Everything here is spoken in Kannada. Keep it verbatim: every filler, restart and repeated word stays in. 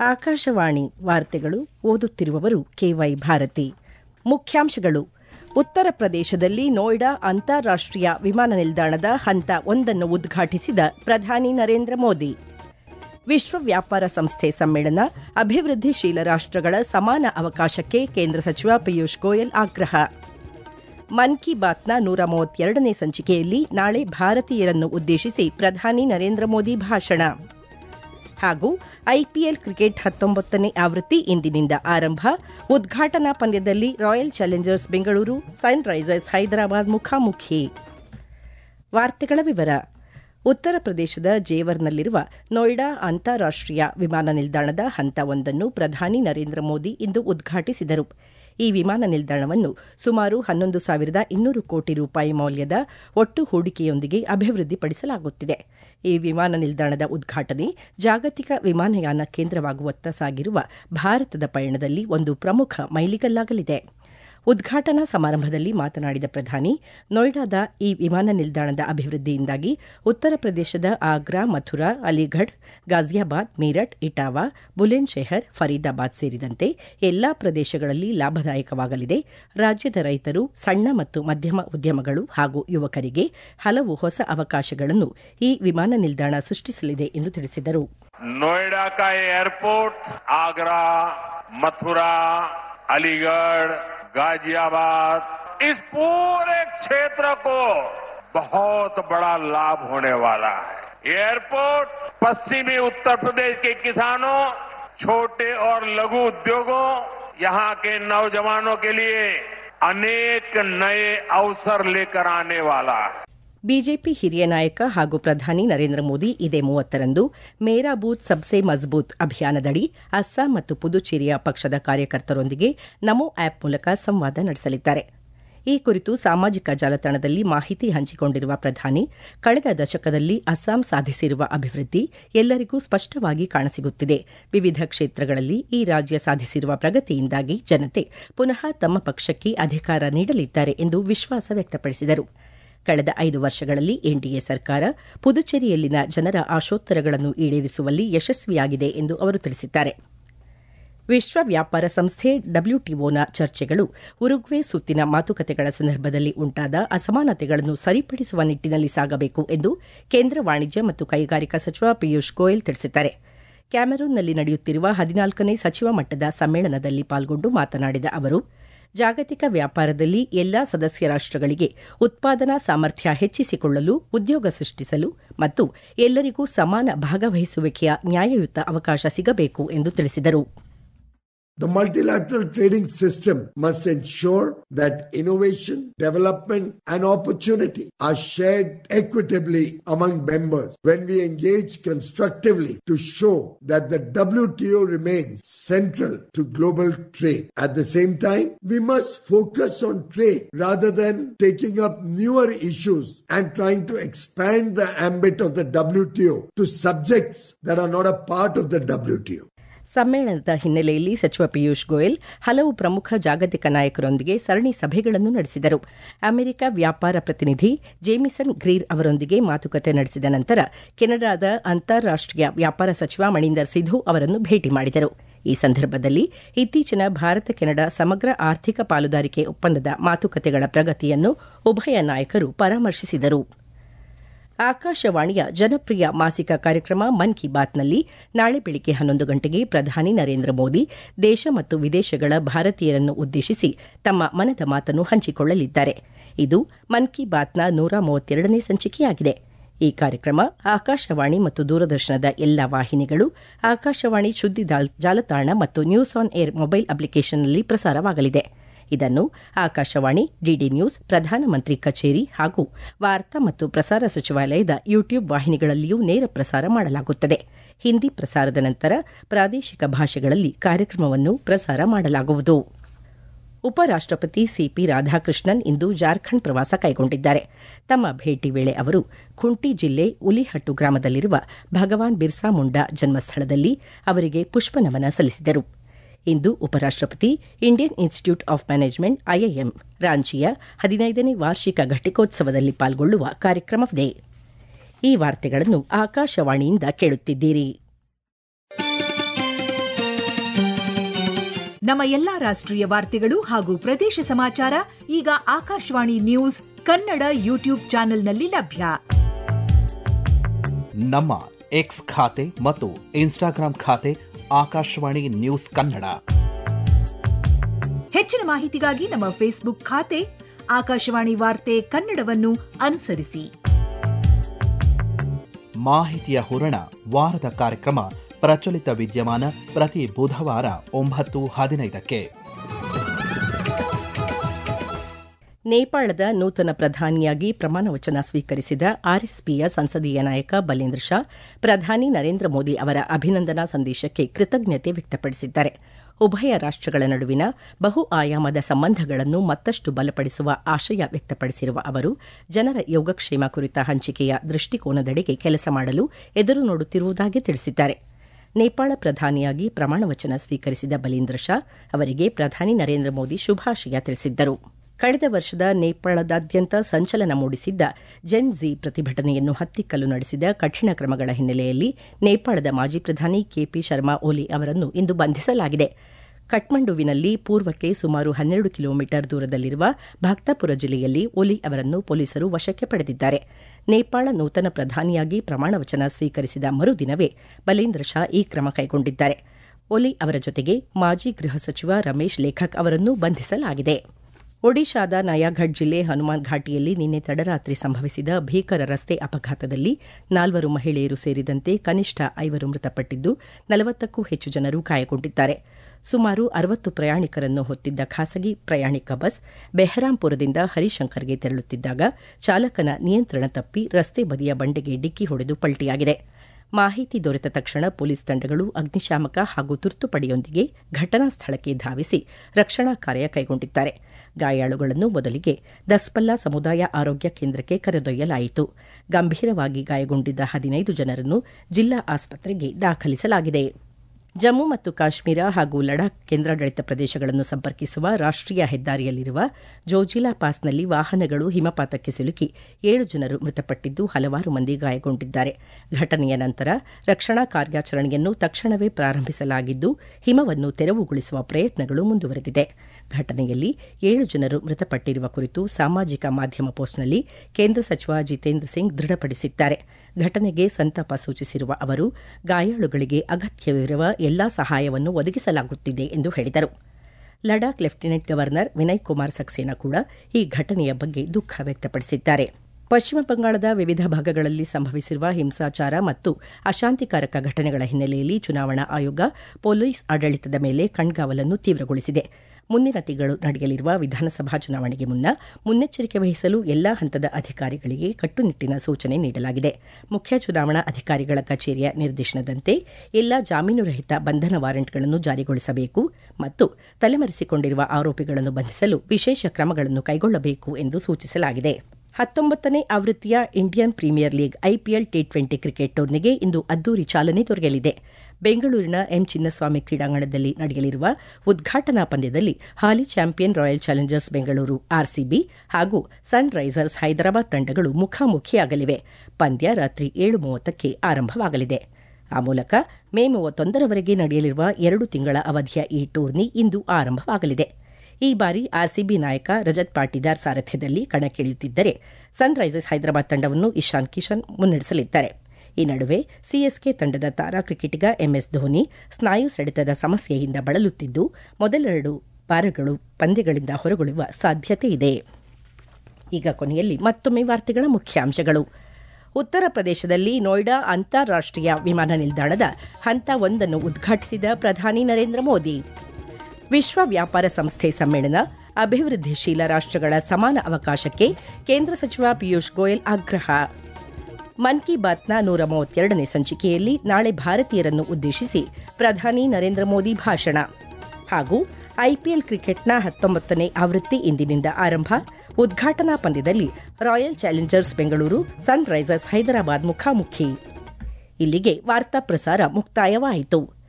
ಆಕಾಶವಾಣಿ ವಾರ್ತೆಗಳು ಓದುತ್ತಿರುವವರು ಕೆವೈ ಭಾರತಿ. ಮುಖ್ಯಾಂಶಗಳು. ಉತ್ತರ ಪ್ರದೇಶದಲ್ಲಿ ನೋಯ್ಡಾ ಅಂತಾರಾಷ್ಟೀಯ ವಿಮಾನ ನಿಲ್ದಾಣದ ಹಂತ ಒಂದನ್ನು ಉದ್ಘಾಟಿಸಿದ ಪ್ರಧಾನಿ ನರೇಂದ್ರ ಮೋದಿ. ವಿಶ್ವ ವ್ಯಾಪಾರ ಸಂಸ್ಥೆ ಸಮ್ಮೇಳನ, ಅಭಿವೃದ್ಧಿಶೀಲ ರಾಷ್ಟಗಳ ಸಮಾನ ಅವಕಾಶಕ್ಕೆ ಕೇಂದ್ರ ಸಚಿವ ಪಿಯೂಷ್ ಗೋಯಲ್ ಆಗ್ರಹ. ಮನ್ ಕಿ ಬಾತ್ನ ನೂರ ಮೂವತ್ತೆರಡನೇ ಸಂಚಿಕೆಯಲ್ಲಿ ನಾಳೆ ಭಾರತೀಯರನ್ನು ಉದ್ದೇಶಿಸಿ ಪ್ರಧಾನಿ ನರೇಂದ್ರ ಮೋದಿ ಭಾಷಣ. ಹಾಗೂ ಐಪಿಎಲ್ ಕ್ರಿಕೆಟ್ ಹತ್ತೊಂಬತ್ತನೇ ಆವೃತ್ತಿ ಇಂದಿನಿಂದ ಆರಂಭ. ಉದ್ಘಾಟನಾ ಪಂದ್ಯದಲ್ಲಿ Royal Challengers Bengaluru, Sunrisers Hyderabad ಮುಖಾಮುಖಿ. ವಾರ್ತೆಗಳ ವಿವರ. ಉತ್ತರ ಪ್ರದೇಶದ ಜೇವರ್ನಲ್ಲಿರುವ ನೋಯ್ಡಾ ಅಂತಾರಾಷ್ಟೀಯ ವಿಮಾನ ನಿಲ್ದಾಣದ ಹಂತ ಒಂದನ್ನು ಪ್ರಧಾನಿ ನರೇಂದ್ರ ಮೋದಿ ಇಂದು ಉದ್ಘಾಟಿಸಿದರು. ಈ ವಿಮಾನ ನಿಲ್ದಾಣವನ್ನು ಸುಮಾರು ಹನ್ನೊಂದು ಸಾವಿರದ ಇನ್ನೂರು ಕೋಟಿ ರೂಪಾಯಿ ಮೌಲ್ಯದ ಒಟ್ಟು ಹೂಡಿಕೆಯೊಂದಿಗೆ ಅಭಿವೃದ್ಧಿಪಡಿಸಲಾಗುತ್ತಿದೆ. ಈ ವಿಮಾನ ನಿಲ್ದಾಣದ ಉದ್ಘಾಟನೆ ಜಾಗತಿಕ ವಿಮಾನಯಾನ ಕೇಂದ್ರವಾಗುವತ್ತ ಸಾಗಿರುವ ಭಾರತದ ಪಯಣದಲ್ಲಿ ಒಂದು ಪ್ರಮುಖ ಮೈಲಿಗಲ್ಲಾಗಲಿದೆ. ಉದ್ಘಾಟನಾ ಸಮಾರಂಭದಲ್ಲಿ ಮಾತನಾಡಿದ ಪ್ರಧಾನಿ, ನೋಯ್ಡಾದ ಈ ವಿಮಾನ ನಿಲ್ದಾಣದ ಅಭಿವೃದ್ಧಿಯಿಂದಾಗಿ ಉತ್ತರ ಪ್ರದೇಶದ ಆಗ್ರಾ, ಮಥುರಾ, ಅಲಿಘಡ್, ಗಾಜಿಯಾಬಾದ್, ಮೀರಟ್, ಇಟಾವಾ, ಬುಲೆನ್ ಶೆಹರ್, ಫರೀದಾಬಾದ್ ಸೇರಿದಂತೆ ಎಲ್ಲಾ ಪ್ರದೇಶಗಳಲ್ಲಿ ಲಾಭದಾಯಕವಾಗಲಿದೆ. ರಾಜ್ಯದ ರೈತರು, ಸಣ್ಣ ಮತ್ತು ಮಧ್ಯಮ ಉದ್ಯಮಗಳು ಹಾಗೂ ಯುವಕರಿಗೆ ಹಲವು ಹೊಸ ಅವಕಾಶಗಳನ್ನು ಈ ವಿಮಾನ ನಿಲ್ದಾಣ ಸೃಷ್ಟಿಸಲಿದೆ ಎಂದು ತಿಳಿಸಿದರು. ನೋಯ್ಡಾ ಕಾ ಏರ್ಪೋರ್ಟ್ ಆಗ್ರಾ, ಮಥುರಾ, ಅಲಿಗಢ, गाजियाबाद, इस पूरे क्षेत्र को बहुत बड़ा लाभ होने वाला है. एयरपोर्ट पश्चिमी उत्तर प्रदेश के किसानों, छोटे और लघु उद्योगों, यहाँ के नौजवानों के लिए अनेक नए अवसर लेकर आने वाला है. ಬಿಜೆಪಿ ಹಿರಿಯ ನಾಯಕ ಹಾಗೂ ಪ್ರಧಾನಿ ನರೇಂದ್ರ ಮೋದಿ ಇದೇ ಮೂವತ್ತರಂದು ಮೇರಾ ಬೂತ್ ಸಬ್ಸೆ ಮಜಬೂತ್ ಅಭಿಯಾನದಡಿ ಅಸ್ಸಾಂ ಮತ್ತು ಪುದುಚೇರಿಯ ಪಕ್ಷದ ಕಾರ್ಯಕರ್ತರೊಂದಿಗೆ ನಮೋ ಆಪ್ ಮೂಲಕ ಸಂವಾದ ನಡೆಸಲಿದ್ದಾರೆ. ಈ ಕುರಿತು ಸಾಮಾಜಿಕ ಜಾಲತಾಣದಲ್ಲಿ ಮಾಹಿತಿ ಹಂಚಿಕೊಂಡಿರುವ ಪ್ರಧಾನಿ, ಕಳೆದ ದಶಕದಲ್ಲಿ ಅಸ್ಸಾಂ ಸಾಧಿಸಿರುವ ಅಭಿವೃದ್ಧಿ ಎಲ್ಲರಿಗೂ ಸ್ಪಷ್ಟವಾಗಿ ಕಾಣಸಿಗುತ್ತಿದೆ. ವಿವಿಧ ಕ್ಷೇತ್ರಗಳಲ್ಲಿ ಈ ರಾಜ್ಯ ಸಾಧಿಸಿರುವ ಪ್ರಗತಿಯಿಂದಾಗಿ ಜನತೆ ಪುನಃ ತಮ್ಮ ಪಕ್ಷಕ್ಕೆ ಅಧಿಕಾರ ನೀಡಲಿದ್ದಾರೆ ಎಂದು ವಿಶ್ವಾಸ ವ್ಯಕ್ತಪಡಿಸಿದರು. ಕಳೆದ ಐದು ವರ್ಷಗಳಲ್ಲಿ ಎನ್ಡಿಎ ಸರ್ಕಾರ ಪುದುಚೇರಿಯಲ್ಲಿನ ಜನರ ಆಶೋತ್ತರಗಳನ್ನು ಈಡೇರಿಸುವಲ್ಲಿ ಯಶಸ್ವಿಯಾಗಿದೆ ಎಂದು ಅವರು ತಿಳಿಸಿದ್ದಾರೆ. ವಿಶ್ವ ವ್ಯಾಪಾರ ಸಂಸ್ಥೆ ಡಬ್ಲ್ಯೂಟಿಒನ ಚರ್ಚೆಗಳು ಉರುಗ್ವೆ ಸುತ್ತಿನ ಮಾತುಕತೆಗಳ ಸಂದರ್ಭದಲ್ಲಿ ಉಂಟಾದ ಅಸಮಾನತೆಗಳನ್ನು ಸರಿಪಡಿಸುವ ನಿಟ್ಟಿನಲ್ಲಿ ಸಾಗಬೇಕು ಎಂದು ಕೇಂದ್ರ ವಾಣಿಜ್ಯ ಮತ್ತು ಕೈಗಾರಿಕಾ ಸಚಿವ ಪಿಯೂಷ್ ಗೋಯಲ್ ತಿಳಿಸಿದ್ದಾರೆ. ಕ್ಯಾಮೆರೂನ್ನಲ್ಲಿ ನಡೆಯುತ್ತಿರುವ ಹದಿನಾಲ್ಕನೇ ಸಚಿವ ಮಟ್ಟದ ಸಮ್ಮೇಳನದಲ್ಲಿ ಪಾಲ್ಗೊಂಡು ಮಾತನಾಡಿದ ಅವರು, ಜಾಗತಿಕ ವ್ಯಾಪಾರದಲ್ಲಿ ಎಲ್ಲಾ ಸದಸ್ಯ ರಾಷ್ಟಗಳಿಗೆ ಉತ್ಪಾದನಾ ಸಾಮರ್ಥ್ಯ ಹೆಚ್ಚಿಸಿಕೊಳ್ಳಲು, ಉದ್ಯೋಗ ಸೃಷ್ಟಿಸಲು ಮತ್ತು ಎಲ್ಲರಿಗೂ ಸಮಾನ ಭಾಗವಹಿಸುವಿಕೆಯ ನ್ಯಾಯಯುತ ಅವಕಾಶ ಸಿಗಬೇಕು ಎಂದು ತಿಳಿಸಿದರು. The multilateral trading system must ensure that innovation, development and opportunity are shared equitably among members. When we engage constructively to show that the W T O remains central to global trade. At the same time, we must focus on trade rather than taking up newer issues and trying to expand the ambit of the W T O to subjects that are not a part of the W T O. ಸಮ್ಮೇಳನದ ಹಿನ್ನೆಲೆಯಲ್ಲಿ ಸಚಿವ ಪಿಯೂಷ್ ಗೋಯಲ್ ಹಲವು ಪ್ರಮುಖ ಜಾಗತಿಕ ನಾಯಕರೊಂದಿಗೆ ಸರಣಿ ಸಭೆಗಳನ್ನು ನಡೆಸಿದರು. ಅಮೆರಿಕ ವ್ಯಾಪಾರ ಪ್ರತಿನಿಧಿ ಜೇಮಿಸನ್ ಗ್ರೀರ್ ಅವರೊಂದಿಗೆ ಮಾತುಕತೆ ನಡೆಸಿದ ನಂತರ ಕೆನಡಾದ ಅಂತಾರಾಷ್ಟೀಯ ವ್ಯಾಪಾರ ಸಚಿವ ಮಣಿಂದರ್ ಸಿಧು ಅವರನ್ನು ಭೇಟಿ ಮಾಡಿದರು. ಈ ಸಂದರ್ಭದಲ್ಲಿ ಇತ್ತೀಚಿನ ಭಾರತ ಕೆನಡಾ ಸಮಗ್ರ ಆರ್ಥಿಕ ಪಾಲುದಾರಿಕೆ ಒಪ್ಪಂದದ ಮಾತುಕತೆಗಳ ಪ್ರಗತಿಯನ್ನು ಉಭಯ ನಾಯಕರು ಪರಾಮರ್ಶಿಸಿದರು. ಆಕಾಶವಾಣಿಯ ಜನಪ್ರಿಯ ಮಾಸಿಕ ಕಾರ್ಯಕ್ರಮ ಮನ್ ಕಿ ಬಾತ್ನಲ್ಲಿ ನಾಳೆ ಬೆಳಿಗ್ಗೆ ಹನ್ನೊಂದು ಗಂಟೆಗೆ ಪ್ರಧಾನಿ ನರೇಂದ್ರ ಮೋದಿ ದೇಶ ಮತ್ತು ವಿದೇಶಗಳ ಭಾರತೀಯರನ್ನು ಉದ್ದೇಶಿಸಿ ತಮ್ಮ ಮನದ ಮಾತನ್ನು ಹಂಚಿಕೊಳ್ಳಲಿದ್ದಾರೆ. ಇದು ಮನ್ ಕಿ ಬಾತ್ನ ನೂರ ಮೂವತ್ತೆರಡನೇ ಸಂಚಿಕೆಯಾಗಿದೆ. ಈ ಕಾರ್ಯಕ್ರಮ ಆಕಾಶವಾಣಿ ಮತ್ತು ದೂರದರ್ಶನದ ಎಲ್ಲಾ ವಾಹಿನಿಗಳು, ಆಕಾಶವಾಣಿ ಸುದ್ದಿ ಜಾಲತಾಣ ಮತ್ತು ನ್ಯೂಸ್ ಆನ್ ಏರ್ ಮೊಬೈಲ್ ಅಪ್ಲಿಕೇಶನ್ನಲ್ಲಿ ಪ್ರಸಾರವಾಗಲಿದೆ. ಇದನ್ನು ಆಕಾಶವಾಣಿ, ಡಿಡಿ ನ್ಯೂಸ್, ಪ್ರಧಾನಮಂತ್ರಿ ಕಚೇರಿ ಹಾಗೂ ವಾರ್ತಾ ಮತ್ತು ಪ್ರಸಾರ ಸಚಿವಾಲಯದ ಯೂಟ್ಯೂಬ್ ವಾಹಿನಿಗಳಲ್ಲಿಯೂ ನೇರ ಪ್ರಸಾರ ಮಾಡಲಾಗುತ್ತದೆ. ಹಿಂದಿ ಪ್ರಸಾರದ ನಂತರ ಪ್ರಾದೇಶಿಕ ಭಾಷೆಗಳಲ್ಲಿ ಕಾರ್ಯಕ್ರಮವನ್ನು ಪ್ರಸಾರ ಮಾಡಲಾಗುವುದು. ಉಪರಾಷ್ಟಪತಿ ಸಿಪಿ ರಾಧಾಕೃಷ್ಣನ್ ಇಂದು ಜಾರ್ಖಂಡ್ ಪ್ರವಾಸ ಕೈಗೊಂಡಿದ್ದಾರೆ. ತಮ್ಮ ಭೇಟಿ ವೇಳೆ ಅವರು ಖುಂಟಿ ಜಿಲ್ಲೆ ಉಲಿಹಟ್ಟು ಗ್ರಾಮದಲ್ಲಿರುವ ಭಗವಾನ್ ಬಿರ್ಸಾ ಮುಂಡಾ ಜನ್ಮಸ್ಥಳದಲ್ಲಿ ಅವರಿಗೆ ಪುಷ್ಪನಮನ ಸಲ್ಲಿಸಿದರು. ಇಂದು ಉಪರಾಷ್ಟಪತಿ Indian institute of management IIM ರಾಂಚಿಯ ಹದಿನೈದನೇ ವಾರ್ಷಿಕ ಘಟಿಕೋತ್ಸವದಲ್ಲಿ ಪಾಲ್ಗೊಳ್ಳುವ ಕಾರ್ಯಕ್ರಮವಿದೆ. ಈ ವಾರ್ತೆಗಳನ್ನು ಆಕಾಶವಾಣಿಯಿಂದ ಕೇಳುತ್ತಿದ್ದೀರಿ. ನಮ್ಮ ಎಲ್ಲಾ ರಾಷ್ಟ್ರೀಯ ವಾರ್ತೆಗಳು ಹಾಗೂ ಪ್ರದೇಶ ಸಮಾಚಾರ ಈಗ ಆಕಾಶವಾಣಿ ನ್ಯೂಸ್ ಕನ್ನಡ ಯೂಟ್ಯೂಬ್ ಚಾನೆಲ್ನಲ್ಲಿ ಲಭ್ಯ. ನಮ್ಮ ಎಕ್ಸ್ ಖಾತೆ ಮತ್ತು ಇನ್ಸ್ಟಾಗ್ರಾಂ ಖಾತೆ ಆಕಾಶವಾಣಿ ನ್ಯೂಸ್ ಕನ್ನಡ. ಹೆಚ್ಚಿನ ಮಾಹಿತಿಗಾಗಿ ನಮ್ಮ ಫೇಸ್ಬುಕ್ ಖಾತೆ ಆಕಾಶವಾಣಿ ವಾರ್ತೆ ಕನ್ನಡವನ್ನು ಅನುಸರಿಸಿ. ಮಾಹಿತಿಯ ಹೂರಣ ವಾರದ ಕಾರ್ಯಕ್ರಮ ಪ್ರಚಲಿತ ವಿದ್ಯಮಾನ ಪ್ರತಿ ಬುಧವಾರ ಒಂಬತ್ತು ಹದಿನೈದಕ್ಕೆ. ನೇಪಾಳದ ನೂತನ ಪ್ರಧಾನಿಯಾಗಿ ಪ್ರಮಾಣ ವಚನ ಸ್ವೀಕರಿಸಿದ ಆರ್ಎಸ್ಪಿಯ ಸಂಸದೀಯ ನಾಯಕ ಬಲೇಂದ್ರ ಶಾ ಪ್ರಧಾನಿ ನರೇಂದ್ರ ಮೋದಿ ಅವರ ಅಭಿನಂದನಾ ಸಂದೇಶಕ್ಕೆ ಕೃತಜ್ಞತೆ ವ್ಯಕ್ತಪಡಿಸಿದ್ದಾರೆ. ಉಭಯ ರಾಷ್ಟಗಳ ನಡುವಿನ ಬಹು ಆಯಾಮದ ಸಂಬಂಧಗಳನ್ನು ಮತ್ತಷ್ಟು ಬಲಪಡಿಸುವ ಆಶಯ ವ್ಯಕ್ತಪಡಿಸಿರುವ ಅವರು ಜನರ ಯೋಗಕ್ಷೇಮ ಕುರಿತ ಹಂಚಿಕೆಯ ದೃಷ್ಟಿಕೋನದೆಡೆಗೆ ಕೆಲಸ ಮಾಡಲು ಎದುರು ನೋಡುತ್ತಿರುವುದಾಗಿ ತಿಳಿಸಿದ್ದಾರೆ. ನೇಪಾಳ ಪ್ರಧಾನಿಯಾಗಿ ಪ್ರಮಾಣ ವಚನ ಸ್ವೀಕರಿಸಿದ ಬಲೇಂದ್ರ ಶಾ ಅವರಿಗೆ ಪ್ರಧಾನಿ ನರೇಂದ್ರ ಮೋದಿ ಶುಭಾಶಯ ತಿಳಿಸಿದ್ದರು. ಕಳೆದ ವರ್ಷದ ನೇಪಾಳದಾದ್ಯಂತ ಸಂಚಲನ ಮೂಡಿಸಿದ್ದ ಜೆನ್ ಝಿ ಪ್ರತಿಭಟನೆಯನ್ನು ಹತ್ತಿಕ್ಕಲು ನಡೆಸಿದ ಕಠಿಣ ಕ್ರಮಗಳ ಹಿನ್ನೆಲೆಯಲ್ಲಿ ನೇಪಾಳದ ಮಾಜಿ ಪ್ರಧಾನಿ ಕೆಪಿ ಶರ್ಮಾ ಓಲಿ ಅವರನ್ನು ಇಂದು ಬಂಧಿಸಲಾಗಿದೆ. ಕಠ್ಮಂಡುವಿನಲ್ಲಿ ಪೂರ್ವಕ್ಕೆ ಸುಮಾರು ಹನ್ನೆರಡು ಕಿಲೋಮೀಟರ್ ದೂರದಲ್ಲಿರುವ ಭಕ್ತಪುರ ಜಿಲ್ಲೆಯಲ್ಲಿ ಓಲಿ ಅವರನ್ನು ಪೊಲೀಸರು ವಶಕ್ಕೆ ಪಡೆದಿದ್ದಾರೆ. ನೇಪಾಳ ನೂತನ ಪ್ರಧಾನಿಯಾಗಿ ಪ್ರಮಾಣ ವಚನ ಸ್ವೀಕರಿಸಿದ ಮರುದಿನವೇ ಬಲೇಂದ್ರ ಶಾ ಈ ಕ್ರಮ ಕೈಗೊಂಡಿದ್ದಾರೆ. ಓಲಿ ಅವರ ಜೊತೆಗೆ ಮಾಜಿ ಗೃಹ ಸಚಿವ ರಮೇಶ್ ಲೇಖಕ್ ಅವರನ್ನು ಬಂಧಿಸಲಾಗಿದೆ. ಒಡಿಶಾದ ನಯಾಘಡ್ ಜಿಲ್ಲೆ ಹನುಮಾನ್ ಘಾಟಿಯಲ್ಲಿ ನಿನ್ನೆ ತಡರಾತ್ರಿ ಸಂಭವಿಸಿದ ಭೀಕರ ರಸ್ತೆ ಅಪಘಾತದಲ್ಲಿ ನಾಲ್ವರು ಮಹಿಳೆಯರು ಸೇರಿದಂತೆ ಕನಿಷ್ಠ ಐವರು ಮೃತಪಟ್ಟಿದ್ದು ನಲವತ್ತಕ್ಕೂ ಹೆಚ್ಚು ಜನರು ಗಾಯಗೊಂಡಿದ್ದಾರೆ. ಸುಮಾರು ಅರವತ್ತು ಪ್ರಯಾಣಿಕರನ್ನು ಹೊತ್ತಿದ್ದ ಖಾಸಗಿ ಪ್ರಯಾಣಿಕ ಬಸ್ ಬೆಹರಾಂಪುರದಿಂದ ಹರಿಶಂಕರ್ಗೆ ತೆರಳುತ್ತಿದ್ದಾಗ ಚಾಲಕನ ನಿಯಂತ್ರಣ ತಪ್ಪಿ ರಸ್ತೆ ಬದಿಯ ಬಂಡೆಗೆ ಡಿಕ್ಕಿ ಹೊಡೆದು ಪಲ್ಟಿಯಾಗಿದೆ. ಮಾಹಿತಿ ದೊರೆತ ತಕ್ಷಣ ಪೊಲೀಸ್ ತಂಡಗಳು ಅಗ್ನಿಶಾಮಕ ಹಾಗೂ ತುರ್ತು ಪಡೆಯೊಂದಿಗೆ ಘಟನಾ ಸ್ಥಳಕ್ಕೆ ಧಾವಿಸಿ ರಕ್ಷಣಾ ಕಾರ್ಯ ಕೈಗೊಂಡಿದ್ದಾರೆ. ಗಾಯಾಳುಗಳನ್ನು ಮೊದಲಿಗೆ ದಸ್ಪಲ್ಲಾ ಸಮುದಾಯ ಆರೋಗ್ಯ ಕೇಂದ್ರಕ್ಕೆ ಕರೆದೊಯ್ಯಲಾಯಿತು. ಗಂಭೀರವಾಗಿ ಗಾಯಗೊಂಡಿದ್ದ ಹದಿನೈದು ಜನರನ್ನು ಜಿಲ್ಲಾ ಆಸ್ಪತ್ರೆಗೆ ದಾಖಲಿಸಲಾಗಿದೆ. ಜಮ್ಮು ಮತ್ತು ಕಾಶ್ಮೀರ ಹಾಗೂ ಲಡಾಖ್ ಕೇಂದ್ರಾಡಳಿತ ಪ್ರದೇಶಗಳನ್ನು ಸಂಪರ್ಕಿಸುವ ರಾಷ್ಟೀಯ ಹೆದ್ದಾರಿಯಲ್ಲಿರುವ ಜೋಜಿಲಾ ಪಾಸ್ನಲ್ಲಿ ವಾಹನಗಳು ಹಿಮಪಾತಕ್ಕೆ ಸಿಲುಕಿ ಏಳು ಜನರು ಮೃತಪಟ್ಟಿದ್ದು ಹಲವಾರು ಮಂದಿ ಗಾಯಗೊಂಡಿದ್ದಾರೆ. ಘಟನೆಯ ನಂತರ ರಕ್ಷಣಾ ಕಾರ್ಯಾಚರಣೆಯನ್ನು ತಕ್ಷಣವೇ ಪ್ರಾರಂಭಿಸಲಾಗಿದ್ದು ಹಿಮವನ್ನು ತೆರವುಗೊಳಿಸುವ ಪ್ರಯತ್ನಗಳು ಮುಂದುವರೆದಿದೆ. ಘಟನೆಯಲ್ಲಿ ಏಳು ಜನರು ಮೃತಪಟ್ಟಿರುವ ಕುರಿತು ಸಾಮಾಜಿಕ ಮಾಧ್ಯಮ ಪೋಸ್ಟ್ನಲ್ಲಿ ಕೇಂದ್ರ ಸಚಿವ ಜಿತೇಂದ್ರ ಸಿಂಗ್ ದೃಢಪಡಿಸಿದ್ದಾರೆ. ಘಟನೆಗೆ ಸಂತಾಪ ಸೂಚಿಸಿರುವ ಅವರು ಗಾಯಾಳುಗಳಿಗೆ ಅಗತ್ಯವಿರುವ ಎಲ್ಲಾ ಸಹಾಯವನ್ನು ಒದಗಿಸಲಾಗುತ್ತಿದೆ ಎಂದು ಹೇಳಿದರು. ಲಡಾಖ್ ಲೆಫ್ಟಿನೆಂಟ್ ಗವರ್ನರ್ ವಿನಯ್ ಕುಮಾರ್ ಸಕ್ಸೇನಾ ಕೂಡ ಈ ಘಟನೆಯ ಬಗ್ಗೆ ದುಃಖ ವ್ಯಕ್ತಪಡಿಸಿದ್ದಾರೆ. ಪಶ್ಚಿಮ ಬಂಗಾಳದ ವಿವಿಧ ಭಾಗಗಳಲ್ಲಿ ಸಂಭವಿಸಿರುವ ಹಿಂಸಾಚಾರ ಮತ್ತು ಅಶಾಂತಿಕಾರಕ ಘಟನೆಗಳ ಹಿನ್ನೆಲೆಯಲ್ಲಿ ಚುನಾವಣಾ ಆಯೋಗ ಪೊಲೀಸ್ ಆಡಳಿತದ ಮೇಲೆ ಕಣ್ಗಾವಲನ್ನು ತೀವ್ರಗೊಳಿಸಿದೆ. ಮುಂದಿನ ತಿಂಗಳು ನಡೆಯಲಿರುವ ವಿಧಾನಸಭಾ ಚುನಾವಣೆಗೆ ಮುನ್ನ ಮುನ್ನೆಚ್ಚರಿಕೆ ವಹಿಸಲು ಎಲ್ಲಾ ಹಂತದ ಅಧಿಕಾರಿಗಳಿಗೆ ಕಟ್ಟುನಿಟ್ಟಿನ ಸೂಚನೆ ನೀಡಲಾಗಿದೆ. ಮುಖ್ಯ ಚುನಾವಣಾ ಅಧಿಕಾರಿಗಳ ಕಚೇರಿಯ ನಿರ್ದೇಶನದಂತೆ ಎಲ್ಲಾ ಜಾಮೀನುರಹಿತ ಬಂಧನ ವಾರೆಂಟ್ಗಳನ್ನು ಜಾರಿಗೊಳಿಸಬೇಕು ಮತ್ತು ತಲೆಮರೆಸಿಕೊಂಡಿರುವ ಆರೋಪಿಗಳನ್ನು ಬಂಧಿಸಲು ವಿಶೇಷ ಕ್ರಮಗಳನ್ನು ಕೈಗೊಳ್ಳಬೇಕು ಎಂದು ಸೂಚಿಸಲಾಗಿದೆ. ಹತ್ತೊಂಬತ್ತನೇ ಆವೃತ್ತಿಯ Indian premier league IPL T twenty cricket ಟೂರ್ನಿಗೆ ಇಂದು ಅದ್ದೂರಿ ಚಾಲನೆ ದೊರೆಯಲಿದೆ. ಬೆಂಗಳೂರಿನ ಎಂ ಚಿನ್ನಸ್ವಾಮಿ ಕ್ರೀಡಾಂಗಣದಲ್ಲಿ ನಡೆಯಲಿರುವ ಉದ್ಘಾಟನಾ ಪಂದ್ಯದಲ್ಲಿ ಹಾಲಿ champion Royal Challengers Bengaluru RCB ಹಾಗೂ ಸನ್ ರೈಸರ್ಸ್ ಹೈದರಾಬಾದ್ ತಂಡಗಳು ಮುಖಾಮುಖಿಯಾಗಲಿವೆ. ಪಂದ್ಯ ರಾತ್ರಿ ಏಳು ಮೂವತ್ತಕ್ಕೆ ಆರಂಭವಾಗಲಿದೆ. ಆ ಮೂಲಕ ಮೇ ಮೂವತ್ತೊಂದರವರೆಗೆ ನಡೆಯಲಿರುವ ಎರಡು ತಿಂಗಳ ಅವಧಿಯ ಈ ಟೂರ್ನಿ ಇಂದು ಆರಂಭವಾಗಲಿದೆ. ಈ ಬಾರಿ ಆರ್ಸಿಬಿ ನಾಯಕ ರಜತ್ ಪಾಟಿದಾರ್ ಸಾರಥ್ಯದಲ್ಲಿ ಕಣಕ್ಕಿಳಿಯುತ್ತಿದ್ದರೆ ಸನ್ ರೈಸರ್ಸ್ ಹೈದರಾಬಾದ್ ತಂಡವನ್ನು ಇಶಾನ್ ಕಿಶನ್ ಮುನ್ನಡೆಸಲಿದ್ದಾರೆ. ಈ ನಡುವೆ ಸಿಎಸ್ಕೆ ತಂಡದ ತಾರಾ ಕ್ರಿಕೆಟಿಗ ಎಂಎಸ್ ಧೋನಿ ಸ್ನಾಯು ಸೆಳೆತದ ಸಮಸ್ಯೆಯಿಂದ ಬಳಲುತ್ತಿದ್ದು ಮೊದಲೆರಡು ವಾರಗಳು ಪಂದ್ಯಗಳಿಂದ ಹೊರಗುಳಿಯುವ ಸಾಧ್ಯತೆ ಇದೆ. ಈಗ ಕೊನೆಯಲ್ಲಿ ಮತ್ತೊಮ್ಮೆ ವಾರ್ತೆಗಳ ಮುಖ್ಯಾಂಶಗಳು. ಉತ್ತರ ಪ್ರದೇಶದಲ್ಲಿ ನೋಯ್ಡಾ ಅಂತಾರಾಷ್ಟೀಯ ವಿಮಾನ ನಿಲ್ದಾಣದ ಹಂತ ಒಂದನ್ನು ಉದ್ಘಾಟಿಸಿದ ಪ್ರಧಾನಿ ನರೇಂದ್ರ ಮೋದಿ. ವಿಶ್ವ ವ್ಯಾಪಾರ ಸಂಸ್ಥೆ ಸಮ್ಮೇಳನ ಅಭಿವೃದ್ಧಿಶೀಲ ರಾಷ್ಟಗಳ ಸಮಾನ ಅವಕಾಶಕ್ಕೆ ಕೇಂದ್ರ ಸಚಿವ ಪಿಯೂಷ್ ಗೋಯಲ್ ಆಗ್ರಹ. ಮನ್ ಕಿ ಬಾತ್ನ ನೂರ ಮೂವತ್ತೆರಡನೇ ಸಂಚಿಕೆಯಲ್ಲಿ ನಾಳೆ ಭಾರತೀಯರನ್ನು ಉದ್ದೇಶಿಸಿ ಪ್ರಧಾನಿ ನರೇಂದ್ರ ಮೋದಿ ಭಾಷಣ. ಹಾಗೂ ಐಪಿಎಲ್ ಕ್ರಿಕೆಟ್ನ ಹತ್ತೊಂಬತ್ತನೇ ಆವೃತ್ತಿ ಇಂದಿನಿಂದ ಆರಂಭ. ಉದ್ಘಾಟನಾ ಪಂದ್ಯದಲ್ಲಿ Royal Challengers Bengaluru Sunrisers Hyderabad ಮುಖಾಮುಖಿ. ಇಲ್ಲಿಗೆ ವಾರ್ತಾ ಪ್ರಸಾರ ಮುಕ್ತಾಯವಾಯಿತು.